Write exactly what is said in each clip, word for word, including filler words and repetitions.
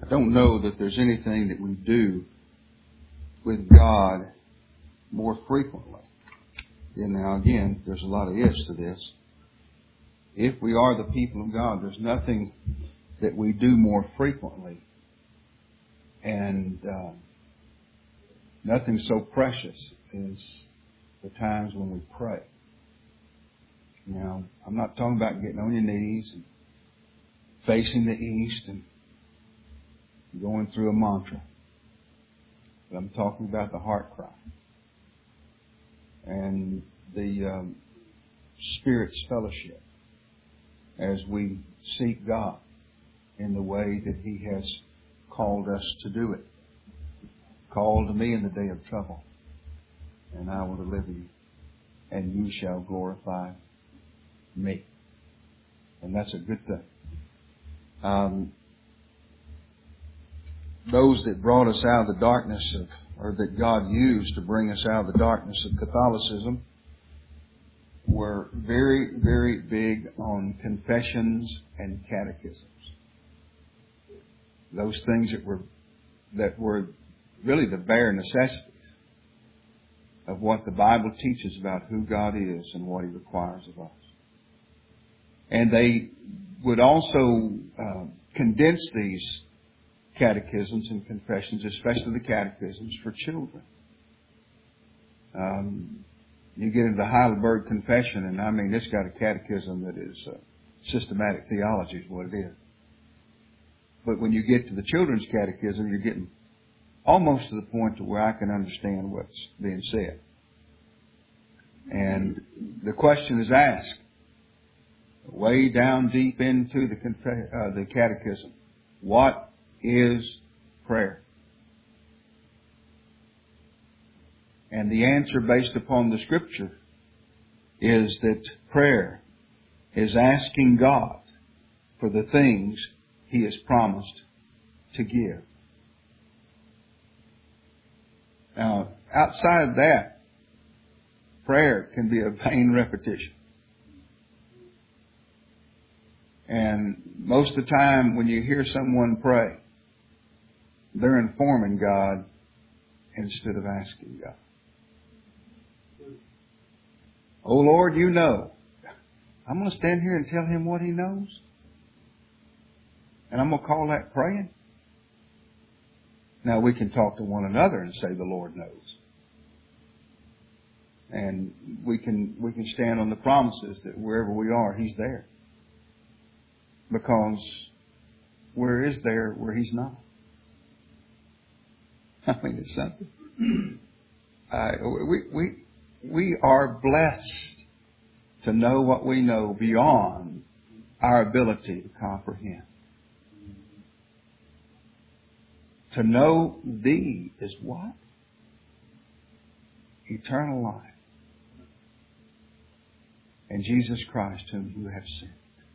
don't know that there's anything that we do with God more frequently. And now again, there's a lot of ifs to this. If we are the people of God, there's nothing that we do more frequently. And uh, nothing so precious as the times when we pray. Now, I'm not talking about getting on your knees and facing the east and going through a mantra. But I'm talking about the heart cry. And the um, Spirit's fellowship as we seek God in the way that He has called us to do it. Call to me in the day of trouble, and I will deliver you, and you shall glorify me. And that's a good thing. Um, those that brought us out of the darkness of, or that God used to bring us out of the darkness of Catholicism, were very, very big on confessions and catechisms. Those things that were that were really the bare necessities of what the Bible teaches about who God is and what He requires of us. And they would also uh, condense these catechisms and confessions, especially the catechisms for children. Um, you get into the Heidelberg Confession, and I mean, it's got a catechism that is uh, systematic theology is what it is. But when you get to the children's catechism, you're getting almost to the point to where I can understand what's being said. And the question is asked, way down deep into the, conf- uh, the catechism, what is prayer? And the answer based upon the Scripture is that prayer is asking God for the things He has promised to give. Now, outside of that, prayer can be a vain repetition. And most of the time when you hear someone pray, they're informing God instead of asking God. Oh Lord, you know. I'm going to stand here and tell Him what He knows. And I'm going to call that praying. Now we can talk to one another and say the Lord knows. And we can we can stand on the promises that wherever we are, He's there. Because where is there where He's not? I mean, it's something. Uh, we we we are blessed to know what we know beyond our ability to comprehend. To know Thee is what? Eternal life. And Jesus Christ whom You have sent.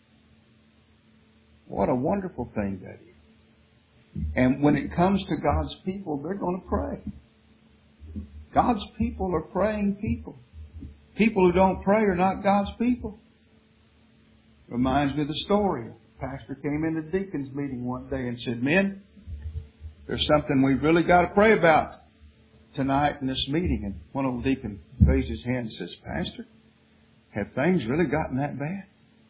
What a wonderful thing that is. And when it comes to God's people, they're going to pray. God's people are praying people. People who don't pray are not God's people. Reminds me of the story. A pastor came into the deacons' meeting one day and said, "Men, there's something we've really got to pray about tonight in this meeting." And one old deacon raised his hand and says, "Pastor, have things really gotten that bad?"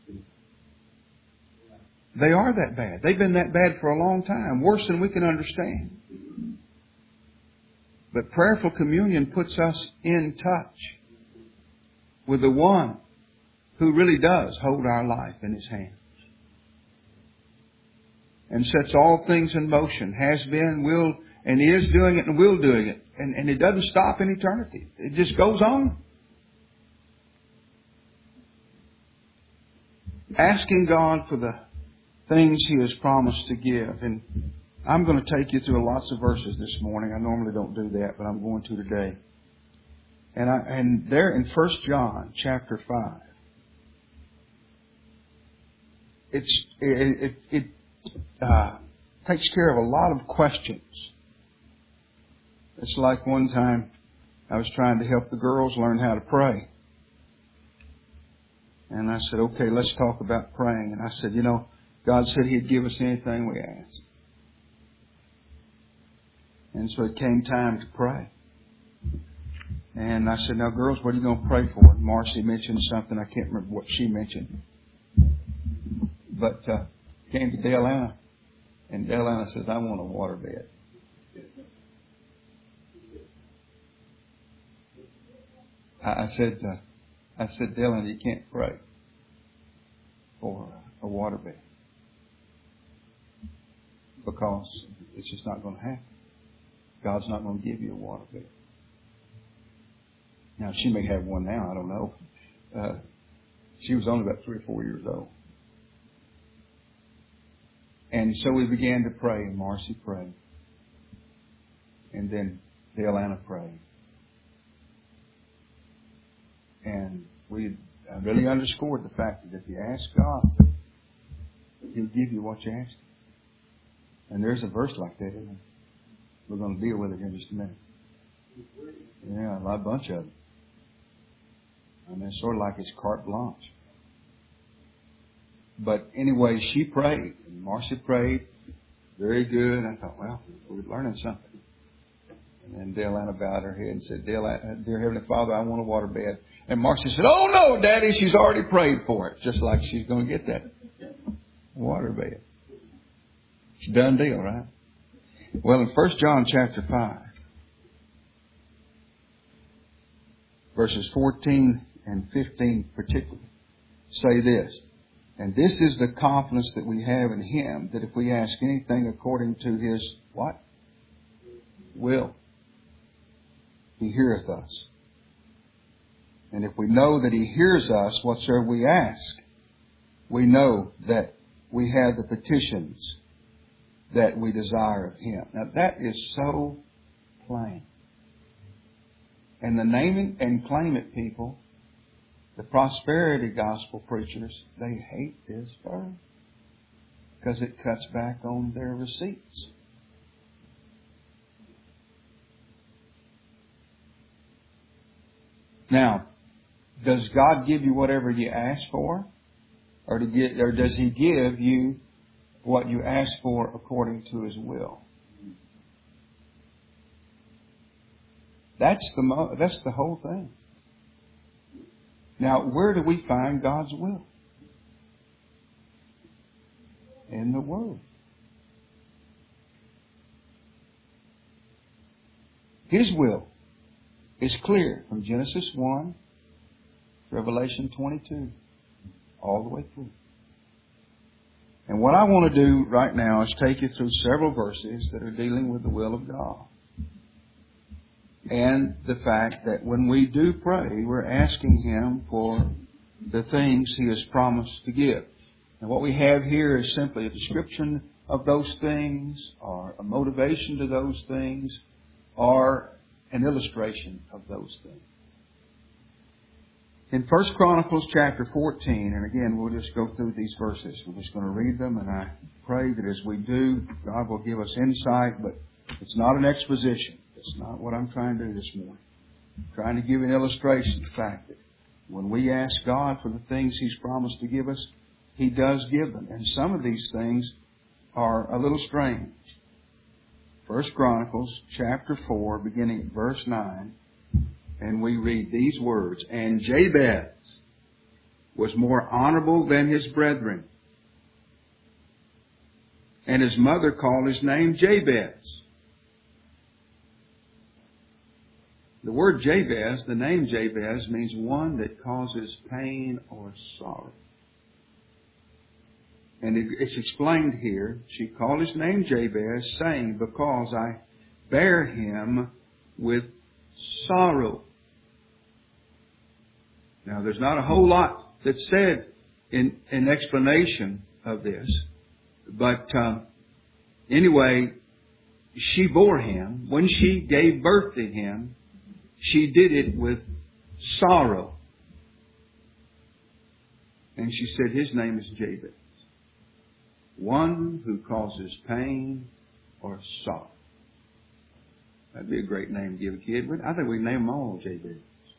They are that bad. They've been that bad for a long time, worse than we can understand. But prayerful communion puts us in touch with the One who really does hold our life in His hands and sets all things in motion, has been, will, and is doing it and will doing it. And, and it doesn't stop in eternity. It just goes on. Asking God for the things He has promised to give. And I'm going to take you through lots of verses this morning. I normally don't do that, but I'm going to today. And I, and there in First John chapter five, it's it it, it uh, takes care of a lot of questions. It's like one time I was trying to help the girls learn how to pray. And I said, "Okay, let's talk about praying." And I said, "You know, God said He'd give us anything we ask." And so it came time to pray. And I said, now girls, what are you going to pray for? And Marcy mentioned something. I can't remember what she mentioned. But uh, came to Delana. And Delana says, I want a waterbed. I, I said, uh, I said, Delana, you can't pray for a waterbed. Because it's just not going to happen. God's not going to give you a waterbed. Now, she may have one now. I don't know. Uh, she was only about three or four years old. And so we began to pray, and Marcy prayed. And then Delana prayed. And we really underscored the fact that if you ask God, He'll give you what you ask. And there's a verse like that, isn't there? We're going to deal with it in just a minute. Yeah, a lot, a bunch of them. I mean, it's sort of like it's carte blanche. But anyway, she prayed. And Marcy prayed. Very good. I thought, well, we're learning something. And then Delana bowed her head and said, Delana, dear Heavenly Father, I want a waterbed. And Marcy said, oh no, Daddy, she's already prayed for it. Just like she's going to get that waterbed. It's a done deal, right? Well, in First John chapter five, verses fourteen and fifteen particularly, say this. And this is the confidence that we have in Him, that if we ask anything according to His, what? Will, He heareth us. And if we know that He hears us, whatsoever we ask, we know that we have the petitions that we desire of Him. Now that is so plain. And the name it and claim it people, the prosperity gospel preachers, they hate this verse because it cuts back on their receipts. Now, does God give you whatever you ask for? Or, to get, or does He give you what you ask for according to His will? That's the mo- that's the whole thing. Now, where do we find God's will? In the Word. His will is clear from Genesis one, Revelation twenty-two, all the way through. And what I want to do right now is take you through several verses that are dealing with the will of God. And the fact that when we do pray, we're asking Him for the things He has promised to give. And what we have here is simply a description of those things, or a motivation to those things, or an illustration of those things. In First Chronicles chapter fourteen, and again, we'll just go through these verses. We're just going to read them, and I pray that as we do, God will give us insight, but it's not an exposition. It's not what I'm trying to do this morning. I'm trying to give an illustration of the fact that when we ask God for the things He's promised to give us, He does give them. And some of these things are a little strange. First Chronicles chapter four, beginning at verse nine, and we read these words. And Jabez was more honorable than his brethren, and his mother called his name Jabez. The word Jabez, the name Jabez, means one that causes pain or sorrow. And it, it's explained here. She called his name Jabez, saying, because I bear him with sorrow. Now, there's not a whole lot that's said in, in explanation of this. But uh, anyway, she bore him. When she gave birth to him, she did it with sorrow. And she said his name is Jabez. One who causes pain or sorrow. That'd be a great name to give a kid. I think we can name them all Jabez.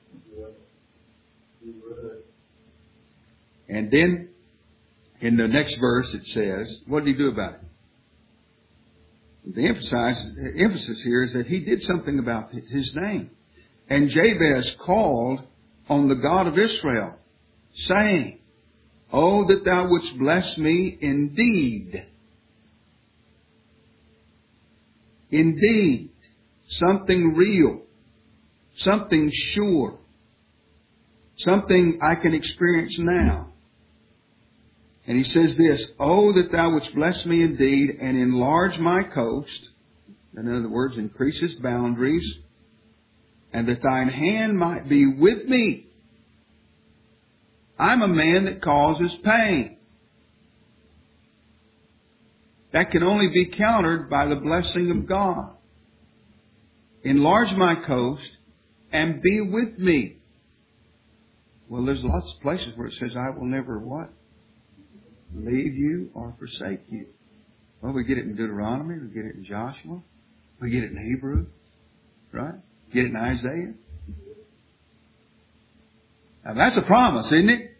And then in the next verse it says, what did he do about it? The emphasis, emphasis here is that he did something about his name. And Jabez called on the God of Israel, saying, "Oh, that thou wouldst bless me indeed." Indeed. Something real. Something sure. Something I can experience now. And he says this, "Oh, that thou wouldst bless me indeed and enlarge my coast." In other words, increase its boundaries. "And that thine hand might be with me. I'm a man that causes pain." That can only be countered by the blessing of God. Enlarge my coast and be with me. Well, there's lots of places where it says, "I will never" what? "Leave you or forsake you." Well, we get it in Deuteronomy. We get it in Joshua. We get it in Hebrew. Right? Get it in Isaiah. Now that's a promise, isn't it?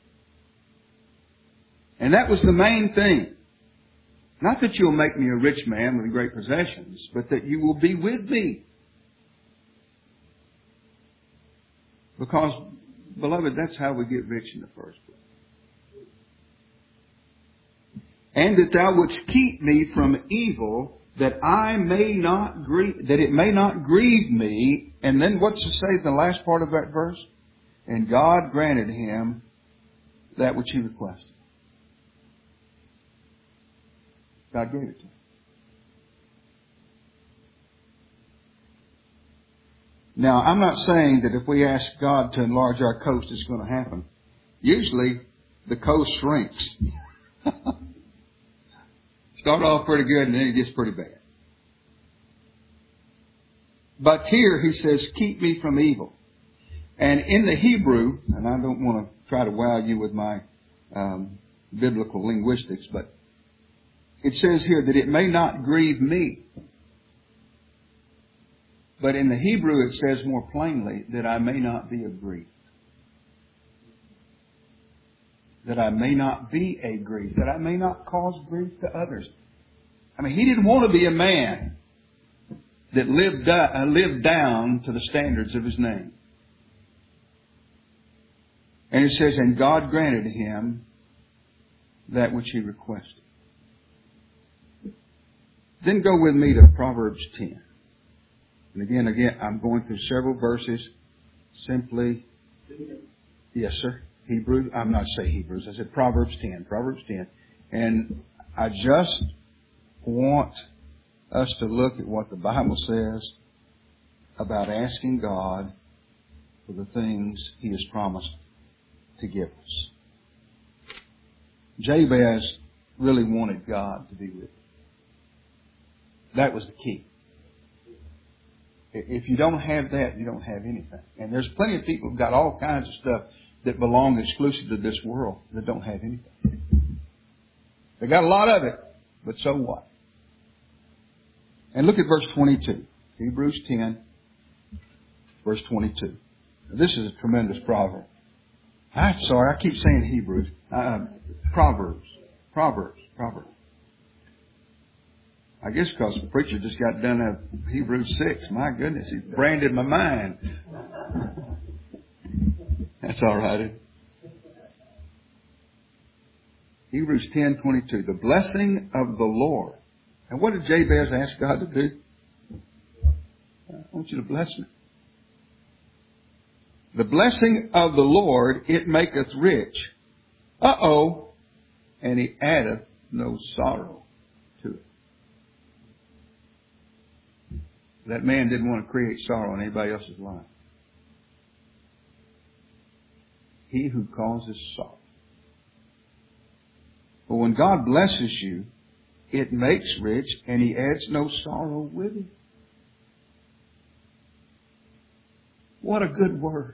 And that was the main thing. Not that you'll make me a rich man with great possessions, but that you will be with me. Because, beloved, that's how we get rich in the first place. "And that thou wouldst keep me from evil, that I may not grieve, that it may not grieve me." And then what's to say in the last part of that verse? "And God granted him that which he requested." God gave it to him. Now, I'm not saying that if we ask God to enlarge our coast, it's going to happen. Usually, the coast shrinks. Start off pretty good and then it gets pretty bad. But here he says, "Keep me from evil." And in the Hebrew, and I don't want to try to wow you with my um, biblical linguistics, but it says here that it may not grieve me. But in the Hebrew it says more plainly that I may not be of grief. That I may not be a grief. That I may not cause grief to others. I mean, he didn't want to be a man that lived, uh, lived down to the standards of his name. And it says, "And God granted him that which he requested." Then go with me to Proverbs ten. And again, again, I'm going through several verses. Simply, yes, sir. Hebrews. I'm not saying Hebrews. I said Proverbs ten. Proverbs ten. And I just want us to look at what the Bible says about asking God for the things He has promised to give us. Jabez really wanted God to be with him. That was the key. If you don't have that, you don't have anything. And there's plenty of people who've got all kinds of stuff that belong exclusive to this world that don't have anything. They got a lot of it, but so what? And look at verse twenty-two. Hebrews ten, verse twenty-two. Now, this is a tremendous proverb. I'm sorry, I keep saying Hebrews. Uh, Proverbs. Proverbs. Proverbs. I guess because the preacher just got done at Hebrews six. My goodness, he branded my mind. That's all right. Hebrews ten twenty-two. The blessing of the Lord. And what did Jabez ask God to do? I want you to bless me. The blessing of the Lord, it maketh rich. Uh-oh. And He addeth no sorrow to it. That man didn't want to create sorrow in anybody else's life. He who causes sorrow. But when God blesses you, it makes rich and He adds no sorrow with it. What a good word.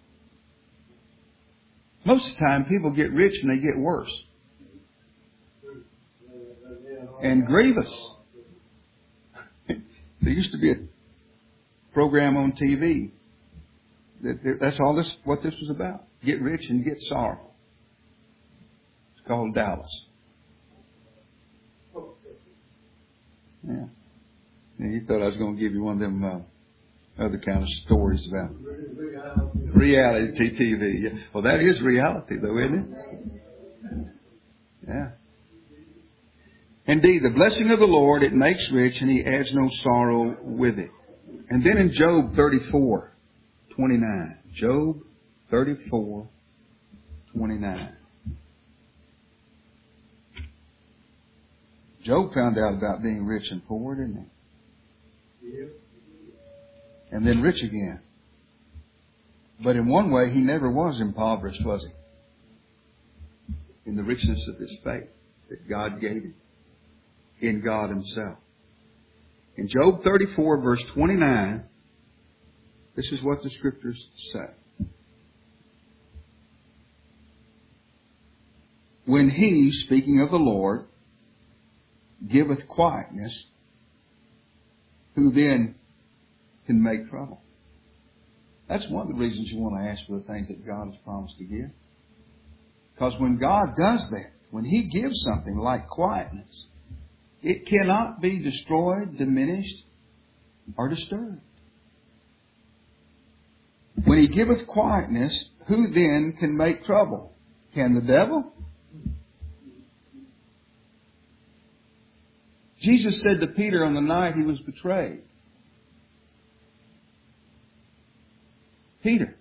Most of the time people get rich and they get worse. And grievous. There used to be a program on T V. That, that's all this, what this was about. Get rich and get sorrow. It's called Dallas. Yeah. Yeah, you thought I was going to give you one of them uh, other kind of stories about reality T V. Yeah. Well, that is reality, though, isn't it? Yeah. Indeed, the blessing of the Lord, it makes rich, and He adds no sorrow with it. And then in Job thirty-four twenty-nine, Job thirty-four twenty-nine. Job found out about being rich and poor, didn't he? Yep. And then rich again. But in one way, he never was impoverished, was he? In the richness of his faith that God gave him in God Himself. In Job thirty-four, verse twenty-nine, this is what the Scriptures say. When He, speaking of the Lord, giveth quietness, who then can make trouble? That's one of the reasons you want to ask for the things that God has promised to give. Because when God does that, when He gives something like quietness, it cannot be destroyed, diminished, or disturbed. When He giveth quietness, who then can make trouble? Can the devil? Jesus said to Peter on the night He was betrayed, Peter,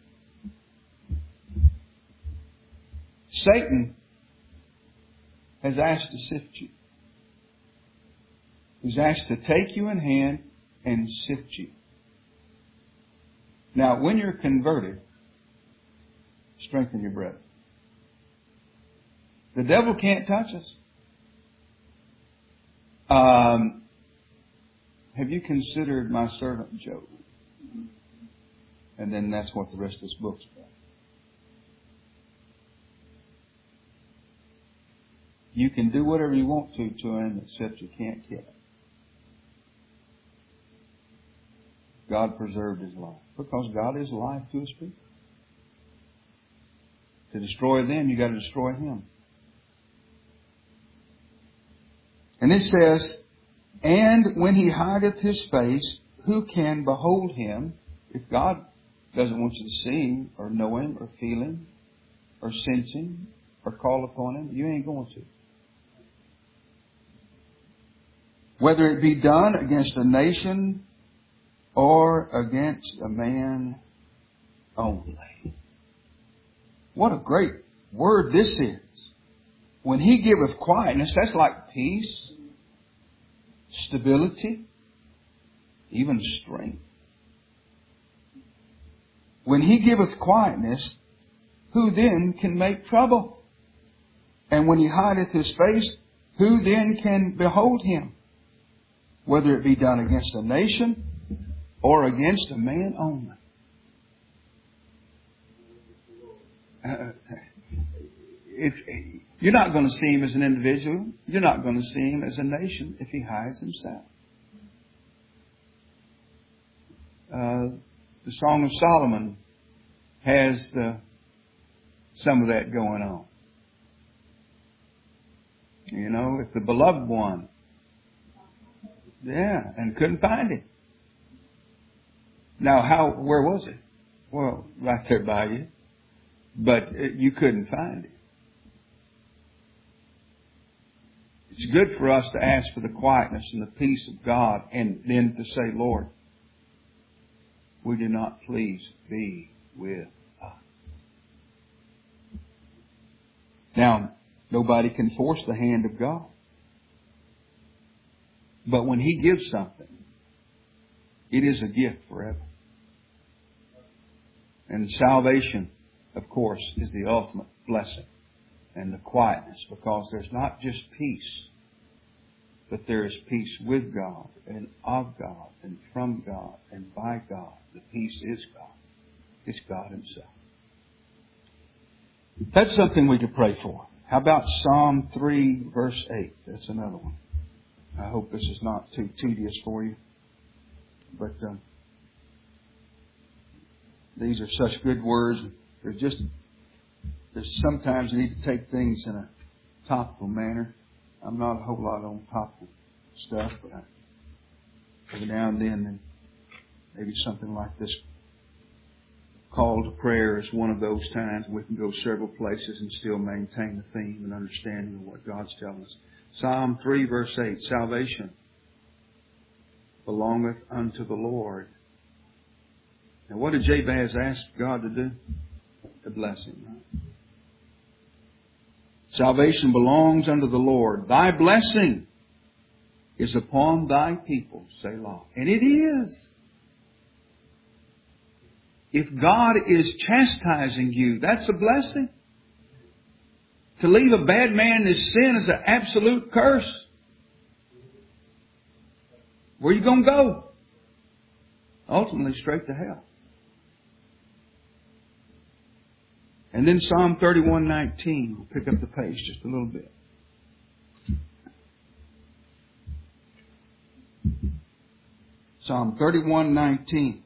Satan has asked to sift you. He's asked to take you in hand and sift you. Now, when you're converted, strengthen your brethren. The devil can't touch us. Um, have you considered my servant Job? And then that's what the rest of this book's about. You can do whatever you want to to him, except you can't kill him. God preserved his life. Because God is life to His people. To destroy them, you got to destroy him. And it says, and when He hideth His face, who can behold Him? If God doesn't want you to see Him, or know Him, or feel Him, or sense Him, or call upon Him, you ain't going to. Whether it be done against a nation or against a man only. What a great word this is. When He giveth quietness, that's like peace, stability, even strength. When He giveth quietness, who then can make trouble? And when He hideth His face, who then can behold Him? Whether it be done against a nation or against a man only. Uh, it's, you're not going to see Him as an individual. You're not going to see Him as a nation if He hides Himself. Uh, the Song of Solomon has uh, some of that going on. You know, if the beloved one, yeah, and couldn't find Him. Now, how? Where was it? Well, right there by you. But it, you couldn't find Him. It's good for us to ask for the quietness and the peace of God, and then to say, Lord, would You not please be with us? Now, nobody can force the hand of God. But when He gives something, it is a gift forever. And salvation, of course, is the ultimate blessing and the quietness, because there's not just peace, but there is peace with God and of God and from God and by God. The peace is God. It's God Himself. That's something we could pray for. How about Psalm three, verse eight? That's another one. I hope this is not too tedious for you. But um, these are such good words. There's just, there's sometimes you need to take things in a topical manner. I'm not a whole lot on topical stuff, but I, Every now and then, maybe something like this call to prayer is one of those times we can go several places and still maintain the theme and understanding of what God's telling us. Psalm three verse eight, salvation belongeth unto the Lord. Now what did Jabez ask God to do? To bless him. Right? Salvation belongs unto the Lord. Thy blessing is upon thy people, Selah. And it is. If God is chastising you, that's a blessing. To leave a bad man in his sin is an absolute curse. Where are you going to go? Ultimately, straight to hell. And then Psalm thirty-one nineteen. We'll pick up the pace just a little bit. Psalm thirty-one nineteen.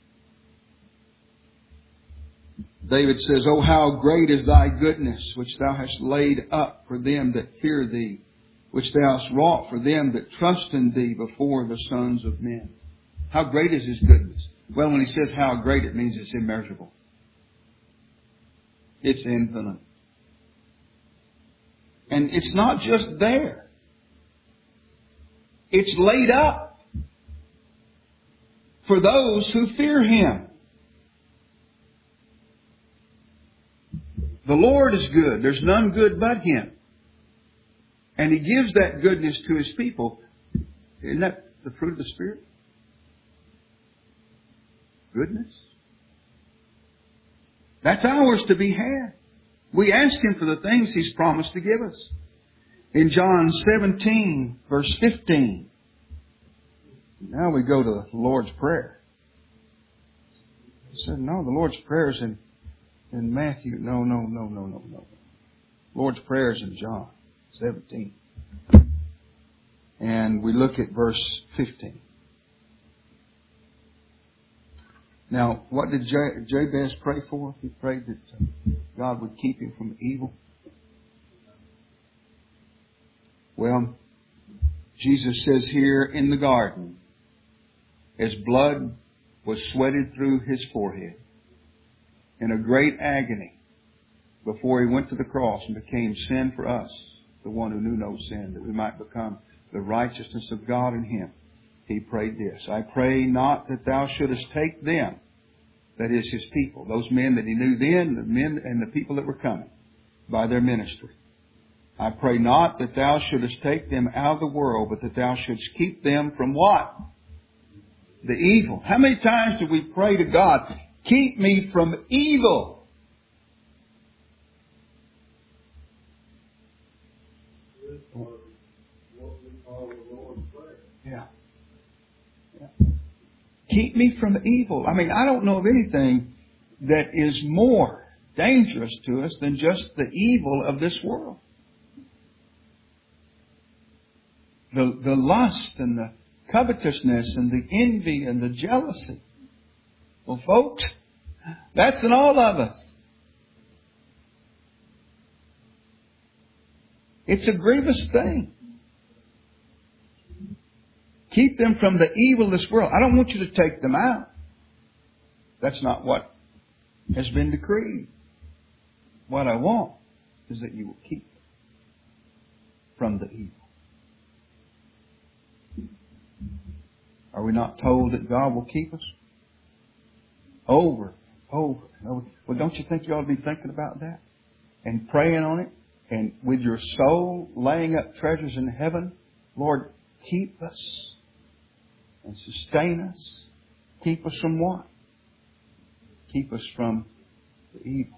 David says, "O how great is thy goodness, which thou hast laid up for them that fear thee, which thou hast wrought for them that trust in thee before the sons of men." How great is His goodness? Well, when He says how great, it means it's immeasurable. It's infinite. And it's not just there. It's laid up for those who fear Him. The Lord is good. There's none good but Him. And He gives that goodness to His people. Isn't that the fruit of the Spirit? Goodness. That's ours to be had. We ask Him for the things He's promised to give us. In John seventeen, verse fifteen. Now we go to the Lord's Prayer. He said, no, the Lord's Prayer is in, in Matthew. No, no, no, no, no, no. Lord's Prayer is in John seventeen. And we look at verse fifteen. Now, what did Jabez pray for? He prayed that God would keep him from evil. Well, Jesus says here in the garden, His blood was sweated through His forehead in a great agony before He went to the cross and became sin for us, the one who knew no sin, that we might become the righteousness of God in Him. He prayed this, "I pray not that thou shouldest take them," that is His people, those men that He knew then, the men and the people that were coming by their ministry. "I pray not that thou shouldest take them out of the world, but that thou shouldest keep them from" what? The evil. How many times do we pray to God, keep me from evil? Yeah. Yeah. Keep me from evil. I mean, I don't know of anything that is more dangerous to us than just the evil of this world. The, the lust and the covetousness and the envy and the jealousy. Well, folks, that's in all of us. It's a grievous thing. Keep them from the evil of this world. I don't want you to take them out. That's not what has been decreed. What I want is that you will keep them from the evil. Are we not told that God will keep us? Over, over, and over. Well, don't you think you ought to be thinking about that? And praying on it? And with your soul laying up treasures in heaven? Lord, keep us and sustain us. Keep us from what? Keep us from the evil.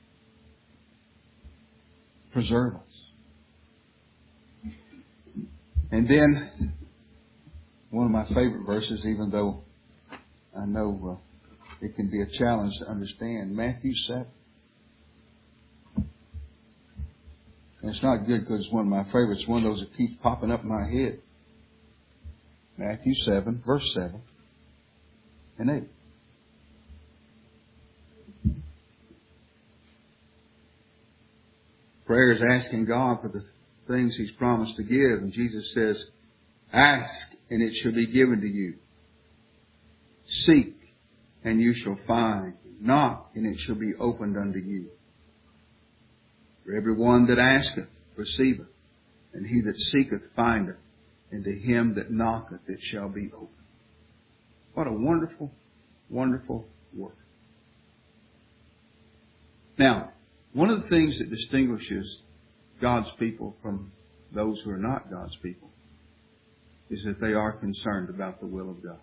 Preserve us. And then, one of my favorite verses, even though I know uh, it can be a challenge to understand, Matthew seven. And it's not good because it's one of my favorites. It's one of those that keeps popping up in my head. Matthew seven, verse seven and eight. Prayer is asking God for the things He's promised to give. And Jesus says, Ask, and it shall be given to you. Seek, and you shall find. Knock, and it shall be opened unto you. For every one that asketh receiveth, and he that seeketh findeth, and to him that knocketh it shall be opened. What a wonderful, wonderful word. Now, one of the things that distinguishes God's people from those who are not God's people is that they are concerned about the will of God.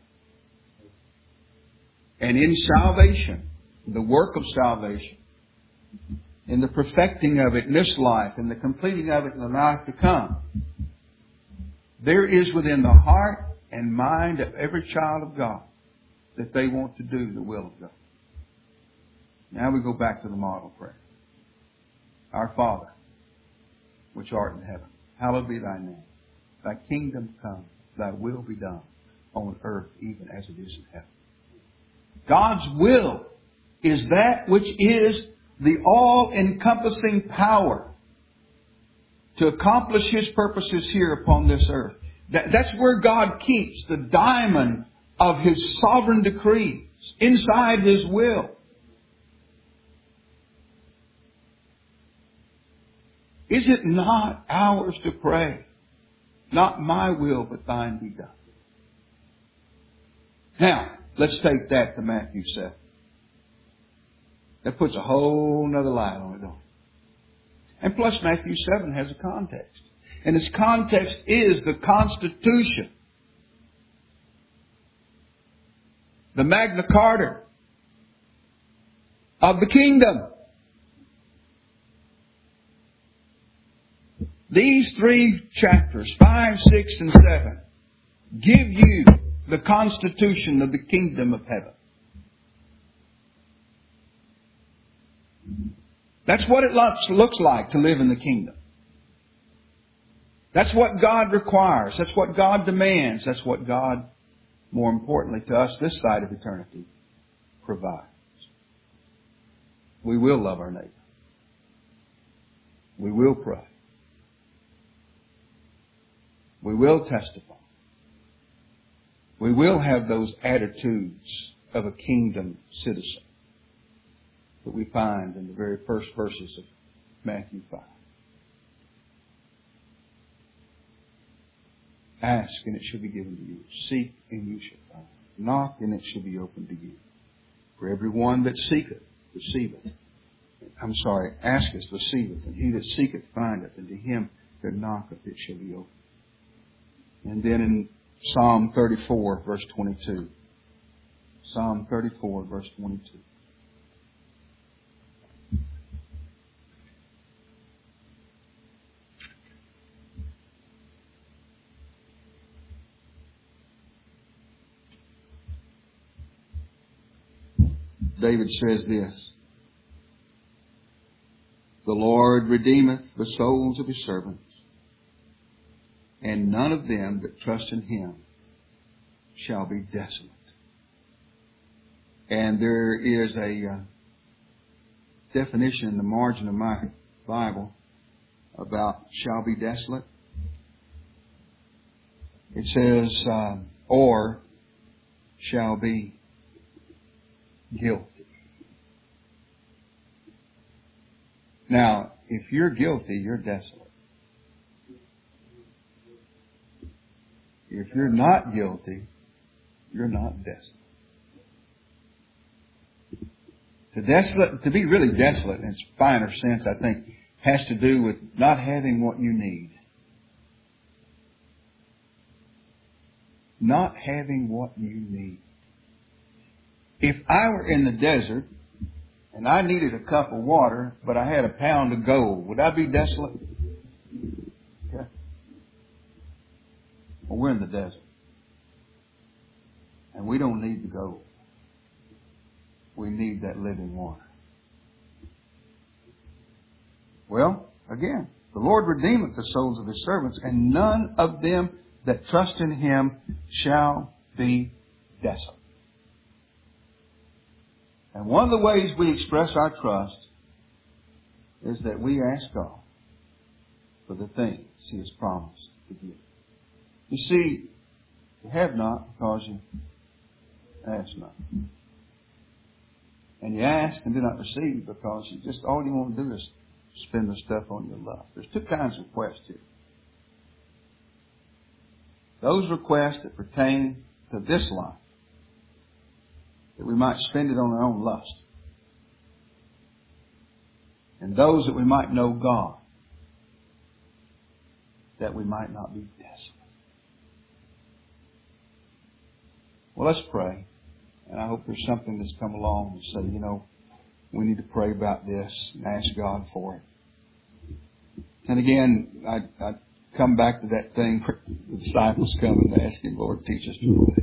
And in salvation, the work of salvation, in the perfecting of it in this life, in the completing of it in the life to come, there is within the heart and mind of every child of God that they want to do the will of God. Now we go back to the model prayer. Our Father, which art in heaven, hallowed be thy name. Thy kingdom come, thy will be done on earth even as it is in heaven. God's will is that which is the all-encompassing power to accomplish His purposes here upon this earth. That, that's where God keeps the diamond of His sovereign decrees inside His will. Is it not ours to pray, not my will, but thine be done? Now, let's take that to Matthew seven. That puts a whole nother light on it, don't it? And plus Matthew seven has a context. And its context is the Constitution. The Magna Carta of the kingdom. These three chapters, five, six, and seven, give you the constitution of the kingdom of heaven. That's what it looks, looks like to live in the kingdom. That's what God requires. That's what God demands. That's what God, more importantly to us this side of eternity, provides. We will love our neighbor. We will pray. We will testify. We will have those attitudes of a kingdom citizen that we find in the very first verses of Matthew five. Ask and it shall be given to you. Seek and you shall find. Knock and it shall be opened to you. For every one that seeketh, receiveth. I'm sorry, asketh, receiveth. And he that seeketh, findeth. And to him that knocketh, it shall be opened. And then in Psalm thirty-four, verse twenty-two. Psalm thirty-four, verse twenty-two. David says this: the Lord redeemeth the souls of His servants, and none of them that trust in Him shall be desolate. And there is a uh, definition in the margin of my Bible about shall be desolate. It says, uh, or shall be guilty. Now, if you're guilty, you're desolate. If you're not guilty, you're not desolate. To desolate, to be really desolate in its finer sense, I think, has to do with not having what you need. Not having what you need. If I were in the desert and I needed a cup of water, but I had a pound of gold, would I be desolate? Okay. Well, we're in the desert. And we don't need the gold. We need that living water. Well, again, the Lord redeemeth the souls of His servants, and none of them that trust in Him shall be desolate. And one of the ways we express our trust is that we ask God for the things He has promised to give. You see, you have not because you ask not. And you ask and do not receive because you just, all you want to do is spend the stuff on your lust. There's two kinds of requests here. Those requests that pertain to this life, that we might spend it on our own lust. And those that we might know God, that we might not be desolate. Well, let's pray. And I hope there's something that's come along and say, you know, we need to pray about this and ask God for it. And again, I, I come back to that thing where the disciples come and ask Him, Lord, teach us to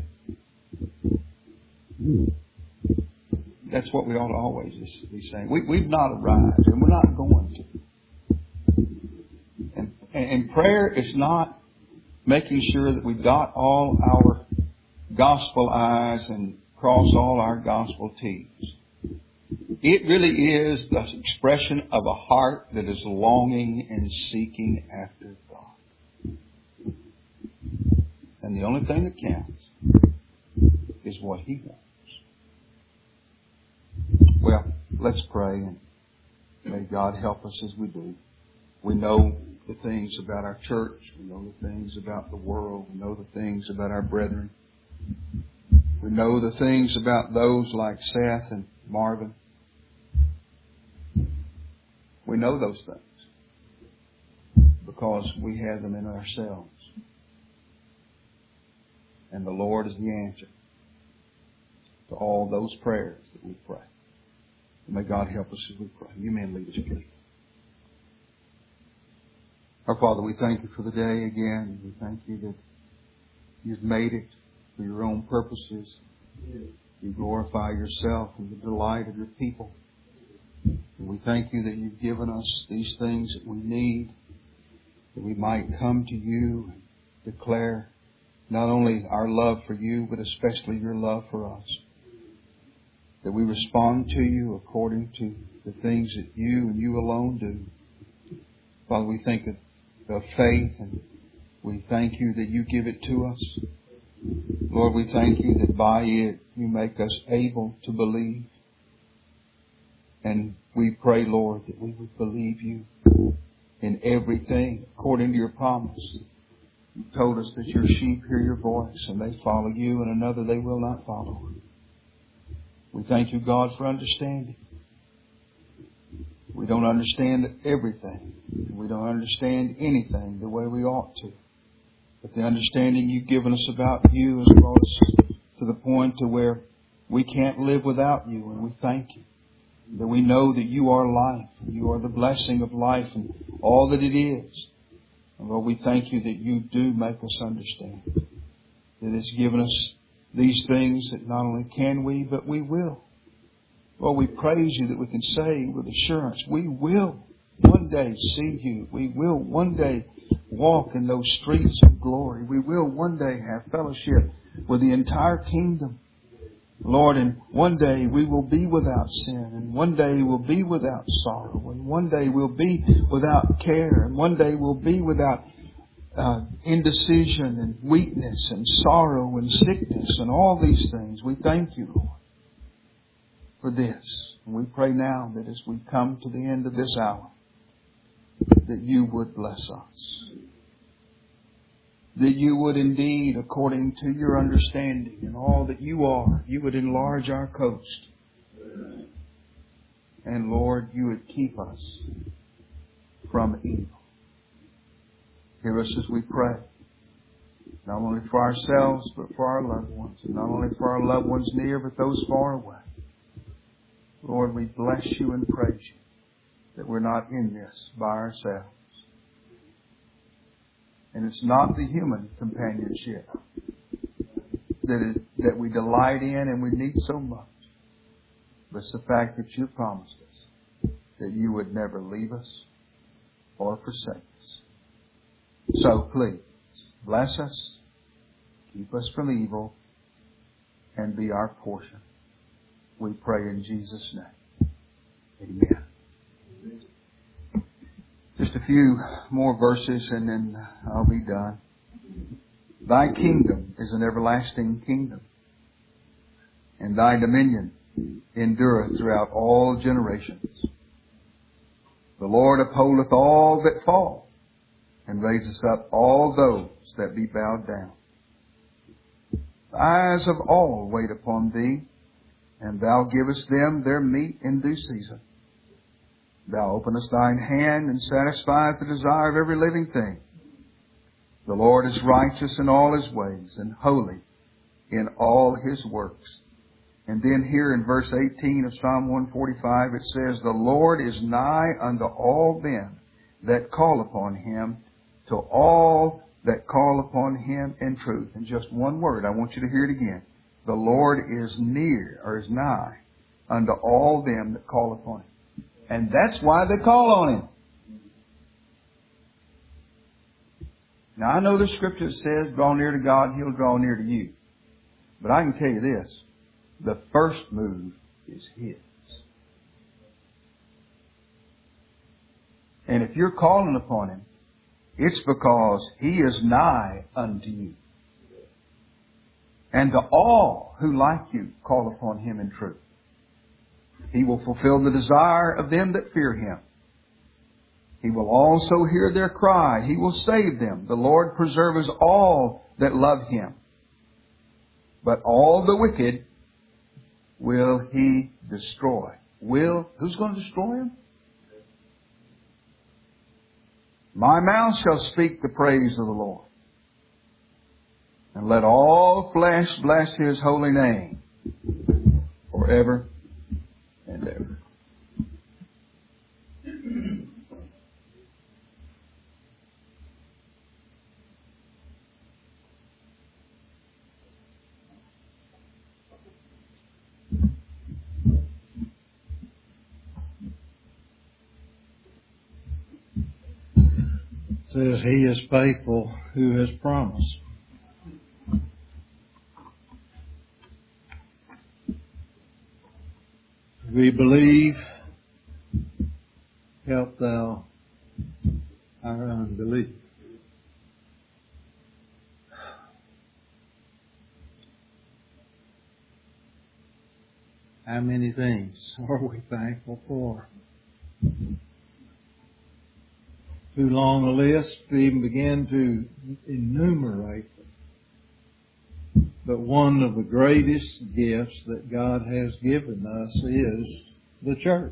pray. That's what we ought to always be saying. We, we've not arrived, and we're not going to. And, and prayer is not making sure that we dot all our gospel I's and cross all our gospel T's. It really is the expression of a heart that is longing and seeking after God. And the only thing that counts is what He wants. Well, let's pray, and may God help us as we do. We know the things about our church. We know the things about the world. We know the things about our brethren. We know the things about those like Seth and Marvin. We know those things because we have them in ourselves. And the Lord is the answer to all those prayers that we pray. May God help us as we pray. You men lead us, please. Our Father, we thank You for the day again. We thank You that You've made it for Your own purposes. You glorify Yourself in the delight of Your people. And we thank You that You've given us these things that we need, that we might come to You and declare not only our love for You, but especially Your love for us. That we respond to You according to the things that You and You alone do. Father, we think of, of faith, and we thank You that You give it to us. Lord, we thank You that by it You make us able to believe. And we pray, Lord, that we would believe You in everything according to Your promise. You told us that Your sheep hear Your voice and they follow You, and another they will not follow. We thank You, God, for understanding. We don't understand everything. We don't understand anything the way we ought to. But the understanding You've given us about You has brought us to the point to where we can't live without You, and we thank You. That we know that You are life, and You are the blessing of life and all that it is. And Lord, we thank You that You do make us understand. That it's given us these things that not only can we, but we will. Lord, we praise You that we can say with assurance, we will one day see You. We will one day walk in those streets of glory. We will one day have fellowship with the entire kingdom. Lord, and one day we will be without sin, and one day we'll be without sorrow, and one day we'll be without care, and one day we'll be without uh, indecision and weakness and sorrow and sickness and all these things. We thank You, Lord, for this. And we pray now that as we come to the end of this hour, that You would bless us. That You would indeed, according to Your understanding and all that You are, You would enlarge our coast. And Lord, You would keep us from evil. Hear us as we pray. Not only for ourselves, but for our loved ones. And not only for our loved ones near, but those far away. Lord, we bless You and praise You that we're not in this by ourselves. And it's not the human companionship that is, that we delight in and we need so much. But it's the fact that You promised us that You would never leave us or forsake us. So please, bless us, keep us from evil, and be our portion. We pray in Jesus' name. Amen. Just a few more verses and then I'll be done. Thy kingdom is an everlasting kingdom, and Thy dominion endureth throughout all generations. The Lord upholdeth all that fall, and raiseth up all those that be bowed down. The eyes of all wait upon Thee, and Thou givest them their meat in due season. Thou openest Thine hand, and satisfiest the desire of every living thing. The Lord is righteous in all His ways, and holy in all His works. And then here in verse eighteen of Psalm one forty-five, it says, The Lord is nigh unto all them that call upon Him, to all that call upon Him in truth. And just one word, I want you to hear it again. The Lord is near, or is nigh, unto all them that call upon Him. And that's why they call on Him. Now, I know the Scripture says, draw near to God, He'll draw near to you. But I can tell you this, the first move is His. And if you're calling upon Him, it's because He is nigh unto you. And to all who like you call upon Him in truth. He will fulfill the desire of them that fear Him. He will also hear their cry. He will save them. The Lord preserves all that love Him. But all the wicked will He destroy. Will, who's going to destroy Him? My mouth shall speak the praise of the Lord. And let all flesh bless His holy name forever and ever. It says He is faithful who has promised. We believe, help Thou our unbelief. How many things are we thankful for? Too long a list to even begin to enumerate them. But one of the greatest gifts that God has given us is the church.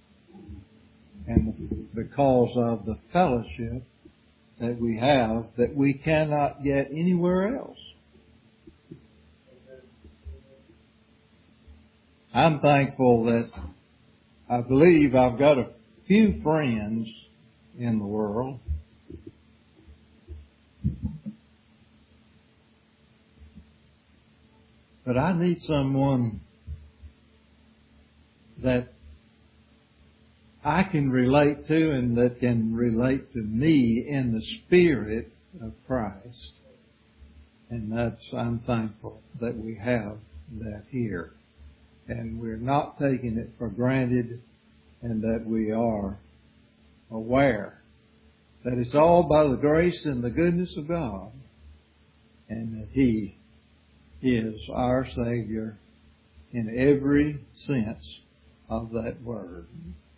And because of the fellowship that we have that we cannot get anywhere else. I'm thankful that I believe I've got a few friends in the world. But I need someone that I can relate to and that can relate to me in the spirit of Christ. And that's, I'm thankful that we have that here. And we're not taking it for granted, and that we are aware that it's all by the grace and the goodness of God, and that He is our Savior in every sense of that word.